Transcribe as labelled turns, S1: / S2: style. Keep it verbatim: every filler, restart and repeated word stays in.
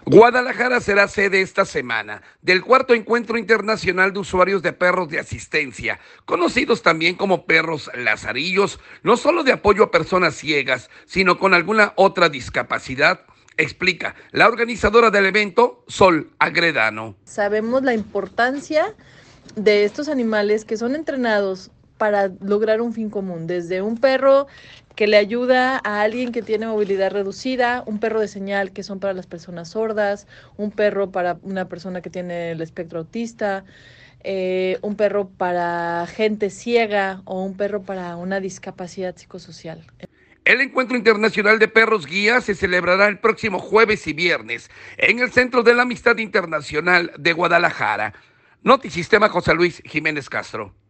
S1: Guadalajara será sede esta semana del cuarto encuentro internacional de usuarios de perros de asistencia, conocidos también como perros lazarillos, no solo de apoyo a personas ciegas, sino con alguna otra discapacidad, explica la organizadora del evento, Sol Agredano.
S2: Sabemos la importancia de estos animales que son entrenados para lograr un fin común, desde un perro que le ayuda a alguien que tiene movilidad reducida, un perro de señal que son para las personas sordas, un perro para una persona que tiene el espectro autista, eh, un perro para gente ciega o un perro para una discapacidad psicosocial.
S1: El Encuentro Internacional de Perros Guía se celebrará el próximo jueves y viernes en el Centro de la Amistad Internacional de Guadalajara. Notisistema José Luis Jiménez Castro.